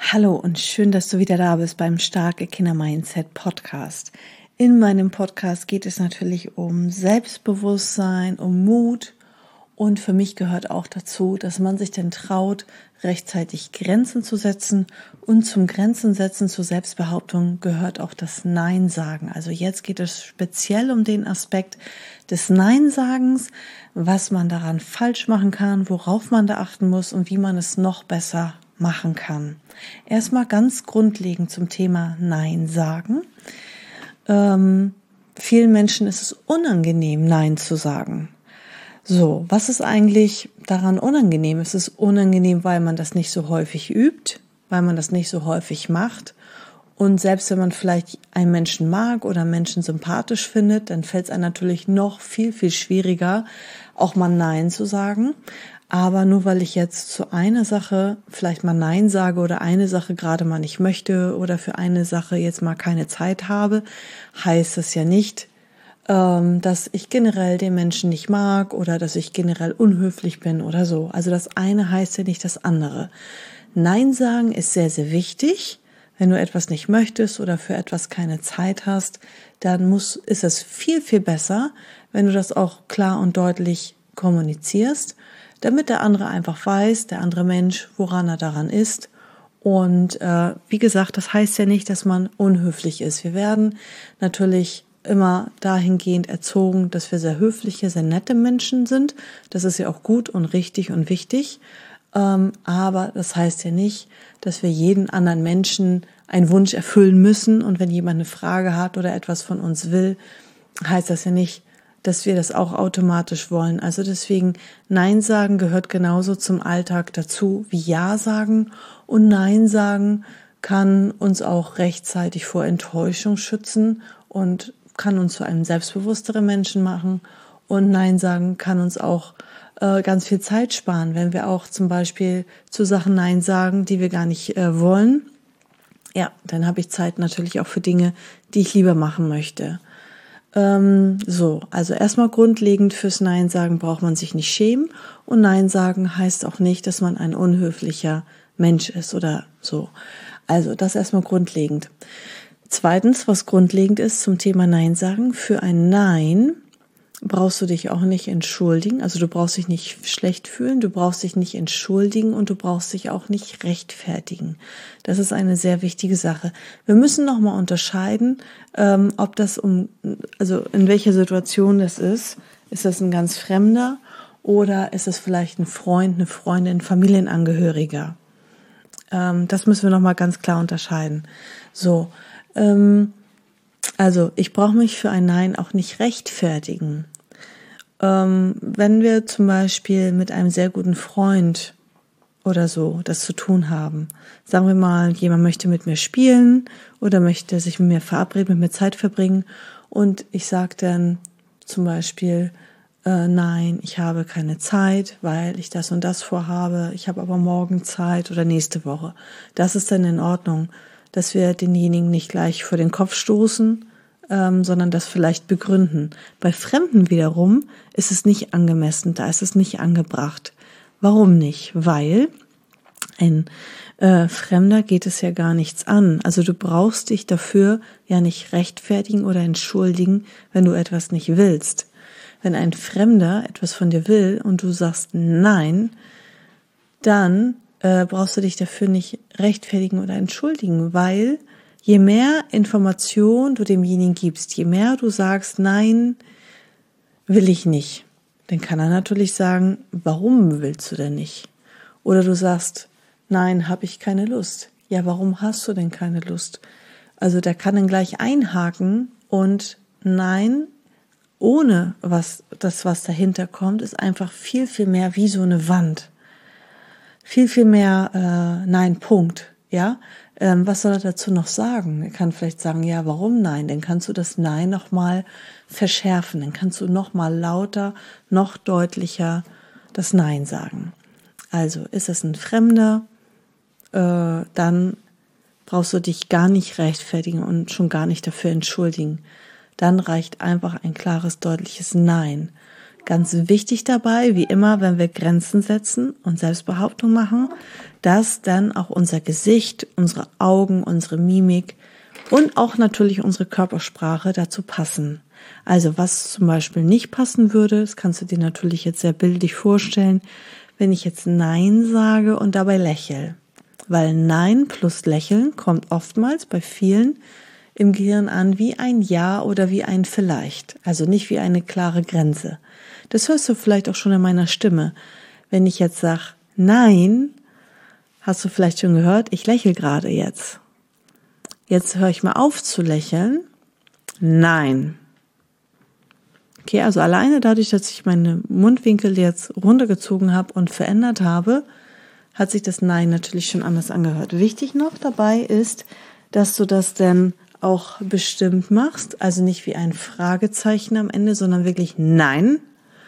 Hallo und schön, dass du wieder da bist beim Starke Kinder Mindset Podcast. In meinem Podcast geht es natürlich um Selbstbewusstsein, um Mut und für mich gehört auch dazu, dass man sich denn traut, rechtzeitig Grenzen zu setzen und zum Grenzen setzen, zur Selbstbehauptung gehört auch das Nein sagen. Also jetzt geht es speziell um den Aspekt des Nein-Sagens, was man daran falsch machen kann, worauf man da achten muss und wie man es noch besser machen kann. Erstmal ganz grundlegend zum Thema Nein sagen. Vielen Menschen ist es unangenehm, Nein zu sagen. So, was ist eigentlich daran unangenehm? Es ist unangenehm, weil man das nicht so häufig übt, weil man das nicht so häufig macht. Und selbst wenn man vielleicht einen Menschen mag oder einen Menschen sympathisch findet, dann fällt es einem natürlich noch viel, viel schwieriger, auch mal Nein zu sagen. Aber nur weil ich jetzt zu einer Sache vielleicht mal Nein sage oder eine Sache gerade mal nicht möchte oder für eine Sache jetzt mal keine Zeit habe, heißt das ja nicht, dass ich generell den Menschen nicht mag oder dass ich generell unhöflich bin oder so. Also das eine heißt ja nicht das andere. Nein sagen ist sehr, sehr wichtig. Wenn du etwas nicht möchtest oder für etwas keine Zeit hast, dann ist es viel, viel besser, wenn du das auch klar und deutlich kommunizierst, damit der andere einfach weiß, der andere Mensch, woran er daran ist. Und wie gesagt, das heißt ja nicht, dass man unhöflich ist. Wir werden natürlich immer dahingehend erzogen, dass wir sehr höfliche, sehr nette Menschen sind. Das ist ja auch gut und richtig und wichtig. Aber das heißt ja nicht, dass wir jeden anderen Menschen einen Wunsch erfüllen müssen. Und wenn jemand eine Frage hat oder etwas von uns will, heißt das ja nicht, dass wir das auch automatisch wollen. Also deswegen, Nein sagen gehört genauso zum Alltag dazu wie Ja sagen. Und Nein sagen kann uns auch rechtzeitig vor Enttäuschung schützen und kann uns zu einem selbstbewussteren Menschen machen. Und Nein sagen kann uns auch ganz viel Zeit sparen, wenn wir auch zum Beispiel zu Sachen Nein sagen, die wir gar nicht wollen. Ja, dann habe ich Zeit natürlich auch für Dinge, die ich lieber machen möchte. Also erstmal grundlegend fürs Nein sagen braucht man sich nicht schämen und Nein sagen heißt auch nicht, dass man ein unhöflicher Mensch ist oder so. Also das erstmal grundlegend. Zweitens, was grundlegend ist zum Thema Nein sagen, für ein Nein brauchst du dich auch nicht entschuldigen, also du brauchst dich nicht schlecht fühlen, du brauchst dich nicht entschuldigen und du brauchst dich auch nicht rechtfertigen. Das ist eine sehr wichtige Sache. Wir müssen nochmal unterscheiden, ob das also in welcher Situation das ist. Ist das ein ganz Fremder oder ist es vielleicht ein Freund, eine Freundin, ein Familienangehöriger? Das müssen wir nochmal ganz klar unterscheiden. So, also ich brauche mich für ein Nein auch nicht rechtfertigen. Wenn wir zum Beispiel mit einem sehr guten Freund oder so das zu tun haben, sagen wir mal, jemand möchte mit mir spielen oder möchte sich mit mir verabreden, mit mir Zeit verbringen und ich sage dann zum Beispiel, nein, ich habe keine Zeit, weil ich das und das vorhabe, ich habe aber morgen Zeit oder nächste Woche. Das ist dann in Ordnung, dass wir denjenigen nicht gleich vor den Kopf stoßen, sondern das vielleicht begründen. Bei Fremden wiederum ist es nicht angemessen, da ist es nicht angebracht. Warum nicht? Weil ein Fremder geht es ja gar nichts an. Also du brauchst dich dafür ja nicht rechtfertigen oder entschuldigen, wenn du etwas nicht willst. Wenn ein Fremder etwas von dir will und du sagst nein, dann brauchst du dich dafür nicht rechtfertigen oder entschuldigen, weil je mehr Information du demjenigen gibst, je mehr du sagst, nein, will ich nicht, dann kann er natürlich sagen, warum willst du denn nicht? Oder du sagst, nein, habe ich keine Lust. Ja, warum hast du denn keine Lust? Also der kann dann gleich einhaken und nein, ohne was dahinter kommt, ist einfach viel, viel mehr wie so eine Wand. Viel, viel mehr nein, Punkt, ja. Was soll er dazu noch sagen? Er kann vielleicht sagen, ja, warum nein? Dann kannst du das Nein nochmal verschärfen. Dann kannst du nochmal lauter, noch deutlicher das Nein sagen. Also ist es ein Fremder, dann brauchst du dich gar nicht rechtfertigen und schon gar nicht dafür entschuldigen. Dann reicht einfach ein klares, deutliches Nein. Ganz wichtig dabei, wie immer, wenn wir Grenzen setzen und Selbstbehauptung machen, dass dann auch unser Gesicht, unsere Augen, unsere Mimik und auch natürlich unsere Körpersprache dazu passen. Also was zum Beispiel nicht passen würde, das kannst du dir natürlich jetzt sehr bildlich vorstellen, wenn ich jetzt Nein sage und dabei lächle. Weil Nein plus Lächeln kommt oftmals bei vielen im Gehirn an wie ein Ja oder wie ein Vielleicht. Also nicht wie eine klare Grenze. Das hörst du vielleicht auch schon in meiner Stimme. Wenn ich jetzt sage Nein, hast du vielleicht schon gehört, ich lächle gerade jetzt. Jetzt höre ich mal auf zu lächeln. Nein. Okay, also alleine dadurch, dass ich meine Mundwinkel jetzt runtergezogen habe und verändert habe, hat sich das Nein natürlich schon anders angehört. Wichtig noch dabei ist, dass du das dann auch bestimmt machst, also nicht wie ein Fragezeichen am Ende, sondern wirklich Nein.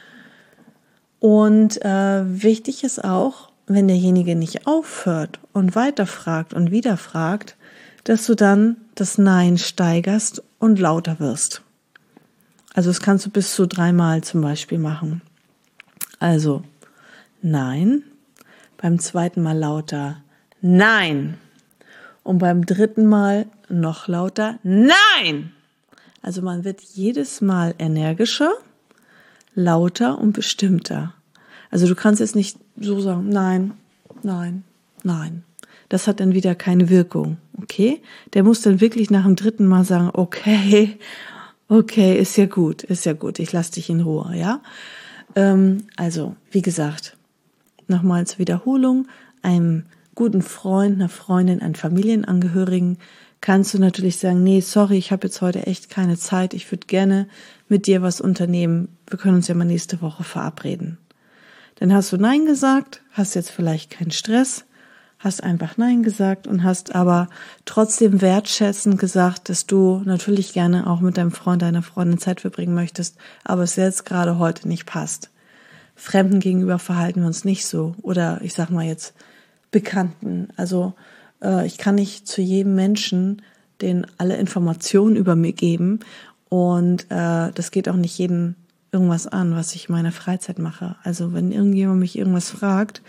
Und wichtig ist auch, wenn derjenige nicht aufhört und weiterfragt und wieder fragt, dass du dann das Nein steigerst und lauter wirst. Also das kannst du bis zu 3 Mal zum Beispiel machen. Also Nein, beim 2. Mal lauter Nein und beim 3. Mal noch lauter Nein. Also man wird jedes Mal energischer, lauter und bestimmter. Also du kannst jetzt nicht so sagen, nein, nein, nein. Das hat dann wieder keine Wirkung, okay? Der muss dann wirklich nach dem 3. Mal sagen, okay, ist ja gut, ich lasse dich in Ruhe, ja? Also, wie gesagt, nochmal zur Wiederholung, einem guten Freund, einer Freundin, einem Familienangehörigen kannst du natürlich sagen, nee, sorry, ich habe jetzt heute echt keine Zeit, ich würde gerne mit dir was unternehmen, wir können uns ja mal nächste Woche verabreden. Dann hast du Nein gesagt, hast jetzt vielleicht keinen Stress, hast einfach Nein gesagt und hast aber trotzdem wertschätzend gesagt, dass du natürlich gerne auch mit deinem Freund, deiner Freundin Zeit verbringen möchtest, aber es jetzt gerade heute nicht passt. Fremden gegenüber verhalten wir uns nicht so oder ich sag mal jetzt Bekannten. Also ich kann nicht zu jedem Menschen denen alle Informationen über mich geben und das geht auch nicht jedem irgendwas an, was ich in meiner Freizeit mache. Also wenn irgendjemand mich irgendwas fragt,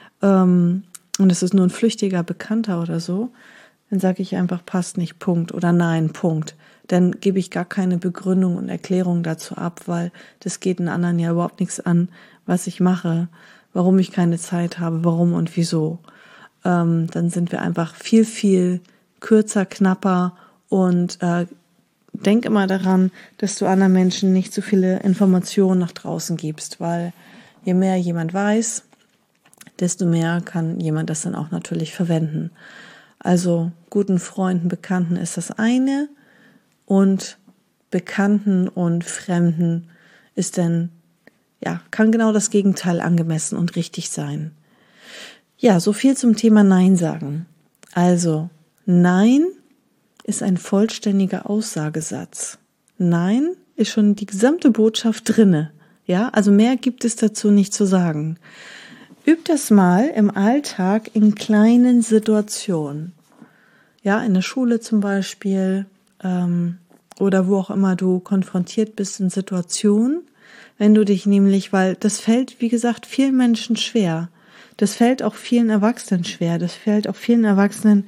und es ist nur ein flüchtiger Bekannter oder so, dann sage ich einfach, passt nicht, Punkt, oder nein, Punkt. Dann gebe ich gar keine Begründung und Erklärung dazu ab, weil das geht den anderen ja überhaupt nichts an, was ich mache, warum ich keine Zeit habe, warum und wieso. Dann sind wir einfach viel, viel kürzer, knapper und denk immer daran, dass du anderen Menschen nicht so viele Informationen nach draußen gibst, weil je mehr jemand weiß, desto mehr kann jemand das dann auch natürlich verwenden. Also guten Freunden, Bekannten ist das eine und Bekannten und Fremden ist dann, ja, kann genau das Gegenteil angemessen und richtig sein. Ja, so viel zum Thema Nein sagen. Also Nein ist ein vollständiger Aussagesatz. Nein ist schon die gesamte Botschaft drinne. Ja, also mehr gibt es dazu nicht zu sagen. Üb das mal im Alltag in kleinen Situationen. Ja, in der Schule zum Beispiel oder wo auch immer du konfrontiert bist in Situationen, wenn du dich nämlich, weil das fällt, wie gesagt, vielen Menschen schwer. Das fällt auch vielen Erwachsenen schwer. Das fällt auch vielen Erwachsenen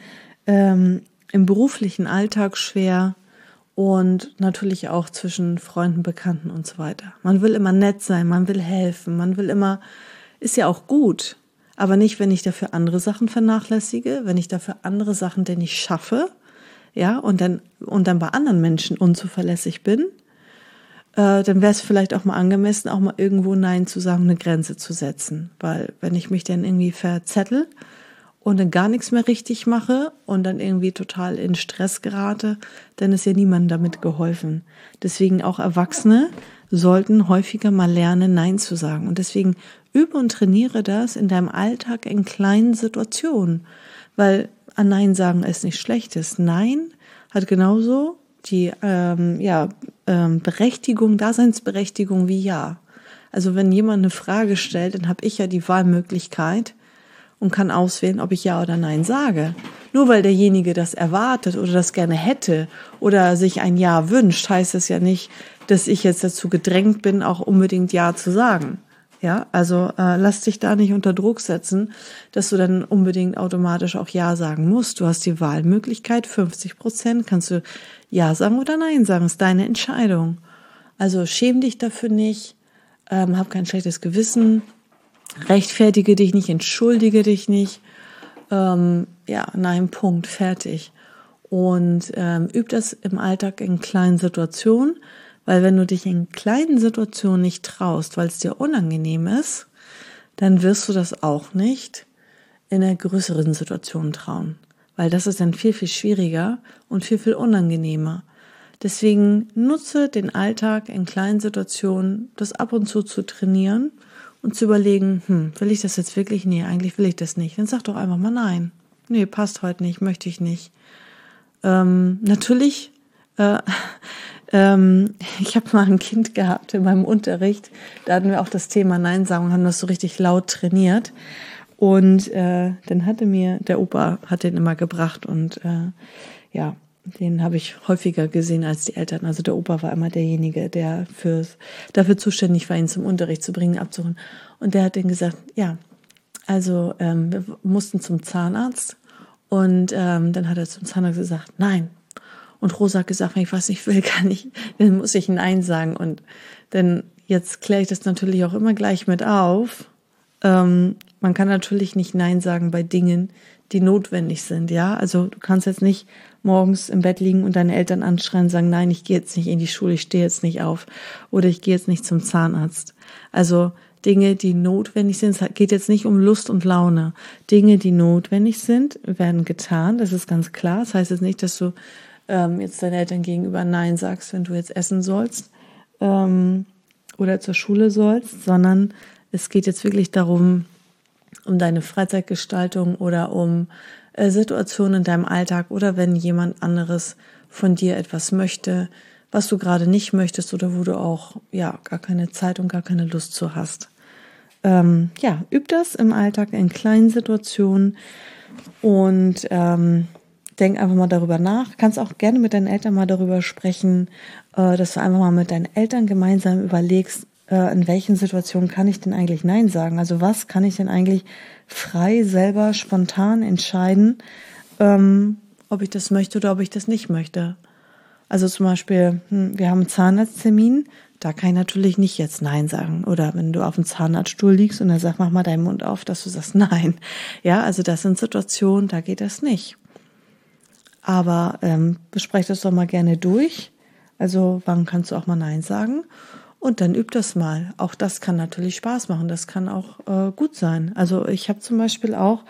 im beruflichen Alltag schwer und natürlich auch zwischen Freunden, Bekannten und so weiter. Man will immer nett sein, man will helfen, man will immer, ist ja auch gut, aber nicht, wenn ich dafür andere Sachen vernachlässige, wenn ich dafür andere Sachen denn nicht schaffe, ja, und dann bei anderen Menschen unzuverlässig bin, dann wäre es vielleicht auch mal angemessen, auch mal irgendwo Nein zu sagen, eine Grenze zu setzen, weil wenn ich mich dann irgendwie verzettel und dann gar nichts mehr richtig mache und dann irgendwie total in Stress gerate, dann ist ja niemandem damit geholfen. Deswegen auch Erwachsene sollten häufiger mal lernen, Nein zu sagen. Und deswegen übe und trainiere das in deinem Alltag in kleinen Situationen, weil an Nein sagen ist nichts Schlechtes. Nein hat genauso die Berechtigung, Daseinsberechtigung wie Ja. Also wenn jemand eine Frage stellt, dann habe ich ja die Wahlmöglichkeit und kann auswählen, ob ich Ja oder Nein sage. Nur weil derjenige das erwartet oder das gerne hätte oder sich ein Ja wünscht, heißt es ja nicht, dass ich jetzt dazu gedrängt bin, auch unbedingt Ja zu sagen. Ja, also lass dich da nicht unter Druck setzen, dass du dann unbedingt automatisch auch Ja sagen musst. Du hast die Wahlmöglichkeit, 50% kannst du Ja sagen oder Nein sagen, ist deine Entscheidung. Also schäm dich dafür nicht, hab kein schlechtes Gewissen, rechtfertige dich nicht, entschuldige dich nicht. Nein, Punkt, fertig. Und üb das im Alltag in kleinen Situationen, weil wenn du dich in kleinen Situationen nicht traust, weil es dir unangenehm ist, dann wirst du das auch nicht in einer größeren Situation trauen, weil das ist dann viel, viel schwieriger und viel, viel unangenehmer. Deswegen nutze den Alltag in kleinen Situationen, das ab und zu trainieren und zu überlegen, will ich das jetzt wirklich? Nee, eigentlich will ich das nicht. Dann sag doch einfach mal nein. Nee, passt heute nicht, möchte ich nicht. Natürlich, ich habe mal ein Kind gehabt in meinem Unterricht, da hatten wir auch das Thema Nein sagen und haben das so richtig laut trainiert. Und dann hatte mir, der Opa hat den immer gebracht und den habe ich häufiger gesehen als die Eltern. Also der Opa war immer derjenige, der dafür zuständig war, ihn zum Unterricht zu bringen, abzuholen. Und der hat dann gesagt, wir mussten zum Zahnarzt. Und dann hat er zum Zahnarzt gesagt, nein. Und Rosa hat gesagt, wenn ich was nicht will, dann muss ich Nein sagen. Und dann jetzt kläre ich das natürlich auch immer gleich mit auf. Man kann natürlich nicht Nein sagen bei Dingen, die notwendig sind, ja. Also du kannst jetzt nicht morgens im Bett liegen und deine Eltern anschreien und sagen, nein, ich gehe jetzt nicht in die Schule, ich stehe jetzt nicht auf oder ich gehe jetzt nicht zum Zahnarzt. Also Dinge, die notwendig sind, es geht jetzt nicht um Lust und Laune. Dinge, die notwendig sind, werden getan, das ist ganz klar. Das heißt jetzt nicht, dass du jetzt deinen Eltern gegenüber Nein sagst, wenn du jetzt essen sollst oder zur Schule sollst, sondern es geht jetzt wirklich darum, um deine Freizeitgestaltung oder um Situationen in deinem Alltag oder wenn jemand anderes von dir etwas möchte, was du gerade nicht möchtest oder wo du auch gar keine Zeit und gar keine Lust zu hast. Üb das im Alltag in kleinen Situationen und denk einfach mal darüber nach. Kannst auch gerne mit deinen Eltern mal darüber sprechen, dass du einfach mal mit deinen Eltern gemeinsam überlegst, in welchen Situationen kann ich denn eigentlich Nein sagen? Also was kann ich denn eigentlich frei, selber, spontan entscheiden, ob ich das möchte oder ob ich das nicht möchte? Also zum Beispiel, wir haben einen Zahnarzttermin, da kann ich natürlich nicht jetzt Nein sagen. Oder wenn du auf dem Zahnarztstuhl liegst und er sagt, mach mal deinen Mund auf, dass du sagst Nein. Ja, also das sind Situationen, da geht das nicht. Aber besprecht das doch mal gerne durch. Also wann kannst du auch mal Nein sagen? Und dann üb das mal. Auch das kann natürlich Spaß machen. Das kann auch gut sein. Also ich habe zum Beispiel auch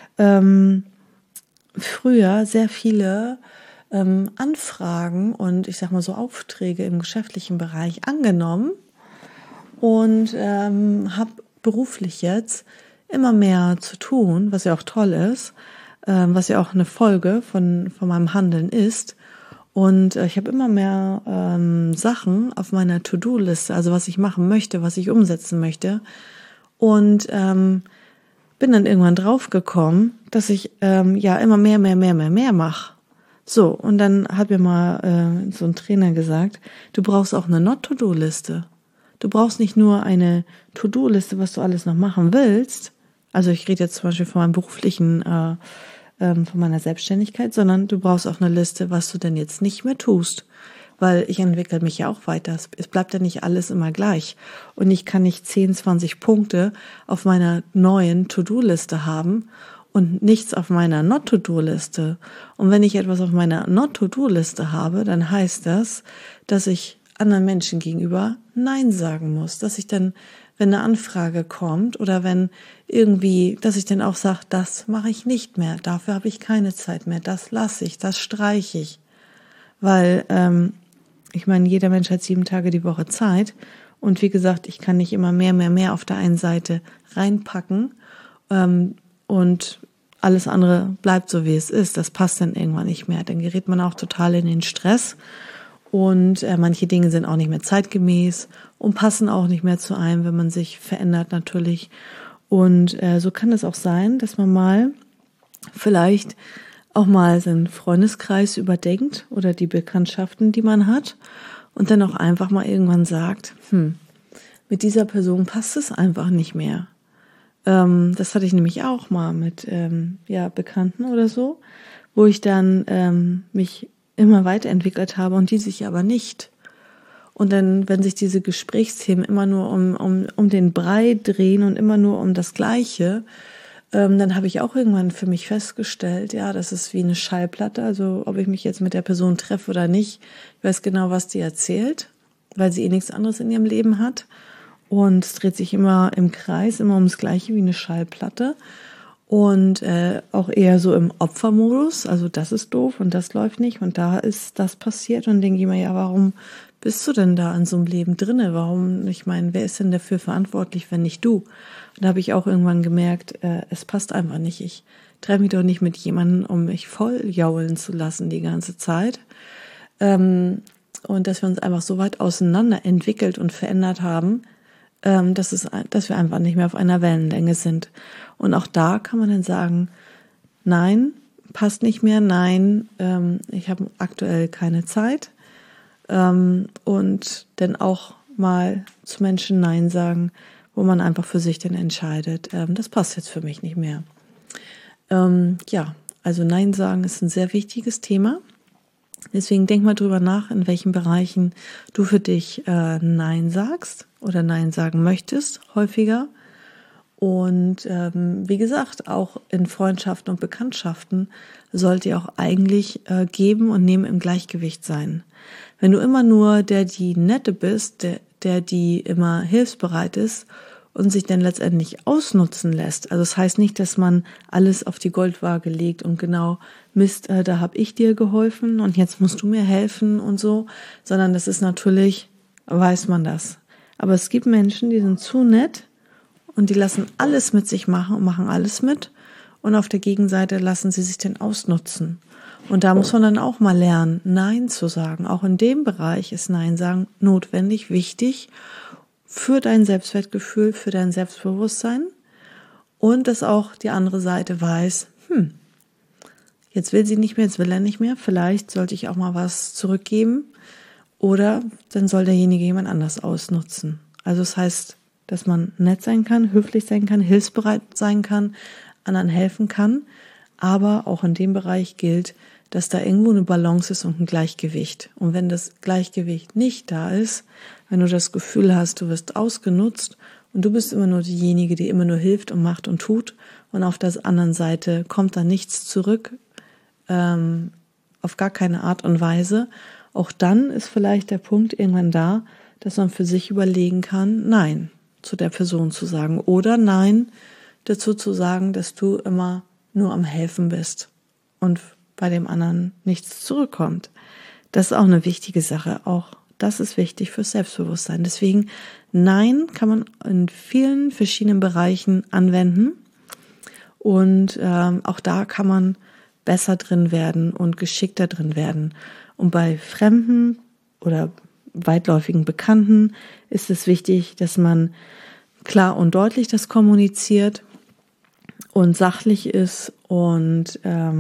früher sehr viele Anfragen und ich sag mal so Aufträge im geschäftlichen Bereich angenommen und habe beruflich jetzt immer mehr zu tun, was ja auch toll ist, was ja auch eine Folge von meinem Handeln ist. Und ich habe immer mehr Sachen auf meiner To-Do-Liste, also was ich machen möchte, was ich umsetzen möchte. Und bin dann irgendwann draufgekommen, dass ich immer mehr mache. So, und dann hat mir mal so ein Trainer gesagt, du brauchst auch eine Not-To-Do-Liste. Du brauchst nicht nur eine To-Do-Liste, was du alles noch machen willst. Also ich rede jetzt zum Beispiel von meinem beruflichen von meiner Selbstständigkeit, sondern du brauchst auch eine Liste, was du denn jetzt nicht mehr tust, weil ich entwickle mich ja auch weiter. Es bleibt ja nicht alles immer gleich und ich kann nicht 10, 20 Punkte auf meiner neuen To-Do-Liste haben und nichts auf meiner Not-To-Do-Liste. Und wenn ich etwas auf meiner Not-To-Do-Liste habe, dann heißt das, dass ich anderen Menschen gegenüber Nein sagen muss, dass ich dann, wenn eine Anfrage kommt oder wenn irgendwie, dass ich dann auch sage, das mache ich nicht mehr, dafür habe ich keine Zeit mehr, das lasse ich, das streiche ich. Weil, ich meine, jeder Mensch hat 7 Tage die Woche Zeit und wie gesagt, ich kann nicht immer mehr auf der einen Seite reinpacken und alles andere bleibt so, wie es ist. Das passt dann irgendwann nicht mehr. Dann gerät man auch total in den Stress. Und manche Dinge sind auch nicht mehr zeitgemäß und passen auch nicht mehr zu einem, wenn man sich verändert natürlich. Und so kann es auch sein, dass man mal vielleicht auch mal seinen Freundeskreis überdenkt oder die Bekanntschaften, die man hat und dann auch einfach mal irgendwann sagt, mit dieser Person passt es einfach nicht mehr. Das hatte ich nämlich auch mal mit Bekannten oder so, wo ich dann mich immer weiterentwickelt habe und die sich aber nicht. Und dann, wenn sich diese Gesprächsthemen immer nur um den Brei drehen und immer nur um das Gleiche, dann habe ich auch irgendwann für mich festgestellt, ja, das ist wie eine Schallplatte, also ob ich mich jetzt mit der Person treffe oder nicht, ich weiß genau, was die erzählt, weil sie nichts anderes in ihrem Leben hat. Und es dreht sich immer im Kreis, immer ums Gleiche wie eine Schallplatte. Und auch eher so im Opfermodus, also das ist doof und das läuft nicht und da ist das passiert. Und denke ich mir, ja, warum bist du denn da in so einem Leben drinne? Warum, ich meine, wer ist denn dafür verantwortlich, wenn nicht du? Und da habe ich auch irgendwann gemerkt, es passt einfach nicht. Ich treffe mich doch nicht mit jemandem, um mich voll jaulen zu lassen die ganze Zeit. Und dass wir uns einfach so weit auseinander entwickelt und verändert haben, dass wir einfach nicht mehr auf einer Wellenlänge sind. Und auch da kann man dann sagen, nein, passt nicht mehr, nein, ich habe aktuell keine Zeit. Und dann auch mal zu Menschen Nein sagen, wo man einfach für sich dann entscheidet, das passt jetzt für mich nicht mehr. Also Nein sagen ist ein sehr wichtiges Thema. Deswegen denk mal drüber nach, in welchen Bereichen du für dich Nein sagst oder Nein sagen möchtest, häufiger. Und wie gesagt, auch in Freundschaften und Bekanntschaften sollte ihr auch eigentlich geben und nehmen im Gleichgewicht sein. Wenn du immer nur die Nette bist, der die immer hilfsbereit ist und sich dann letztendlich ausnutzen lässt. Also das heißt nicht, dass man alles auf die Goldwaage legt und genau, Mist, da habe ich dir geholfen und jetzt musst du mir helfen und so, sondern das ist natürlich, weiß man das. Aber es gibt Menschen, die sind zu nett und die lassen alles mit sich machen und machen alles mit und auf der Gegenseite lassen sie sich den ausnutzen. Und da muss man dann auch mal lernen, Nein zu sagen. Auch in dem Bereich ist Nein sagen notwendig, wichtig für dein Selbstwertgefühl, für dein Selbstbewusstsein und dass auch die andere Seite weiß, jetzt will sie nicht mehr, jetzt will er nicht mehr, vielleicht sollte ich auch mal was zurückgeben oder dann soll derjenige jemand anders ausnutzen. Also das heißt, dass man nett sein kann, höflich sein kann, hilfsbereit sein kann, anderen helfen kann, aber auch in dem Bereich gilt, dass da irgendwo eine Balance ist und ein Gleichgewicht. Und wenn das Gleichgewicht nicht da ist, wenn du das Gefühl hast, du wirst ausgenutzt und du bist immer nur diejenige, die immer nur hilft und macht und tut und auf der anderen Seite kommt da nichts zurück, auf gar keine Art und Weise, auch dann ist vielleicht der Punkt irgendwann da, dass man für sich überlegen kann, Nein zu der Person zu sagen oder Nein dazu zu sagen, dass du immer nur am Helfen bist und bei dem anderen nichts zurückkommt. Das ist auch eine wichtige Sache. Auch das ist wichtig fürs Selbstbewusstsein. Deswegen, Nein kann man in vielen verschiedenen Bereichen anwenden. Und auch da kann man besser drin werden und geschickter drin werden. Und bei Fremden oder weitläufigen Bekannten ist es wichtig, dass man klar und deutlich das kommuniziert und sachlich ist und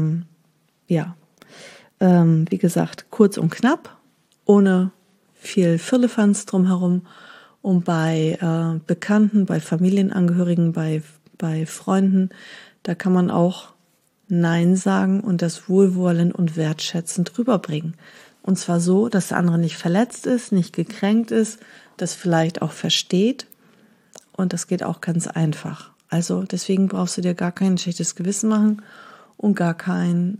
wie gesagt, kurz und knapp, ohne viel Firlefanz drumherum. Und bei Bekannten, bei Familienangehörigen, bei Freunden, da kann man auch Nein sagen und das wohlwollend und wertschätzend rüberbringen. Und zwar so, dass der andere nicht verletzt ist, nicht gekränkt ist, das vielleicht auch versteht. Und das geht auch ganz einfach. Also deswegen brauchst du dir gar kein schlechtes Gewissen machen und gar keine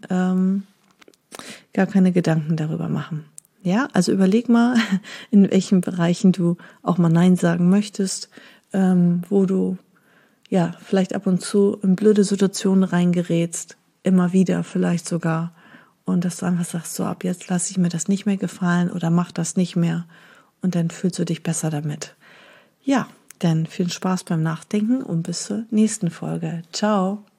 Gedanken darüber machen. Ja, also überleg mal, in welchen Bereichen du auch mal Nein sagen möchtest, wo du ja vielleicht ab und zu in blöde Situationen reingerätst, immer wieder vielleicht sogar, und dass du einfach sagst, so ab jetzt lasse ich mir das nicht mehr gefallen oder mach das nicht mehr und dann fühlst du dich besser damit. Ja, dann viel Spaß beim Nachdenken und bis zur nächsten Folge. Ciao.